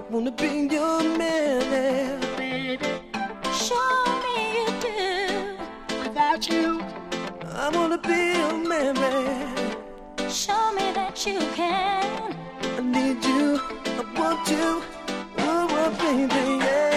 wanna be your man, baby. Show me you do. Without you, I wanna be your man, man. Show me that you can. I need you, I want you, oh, baby, yeah.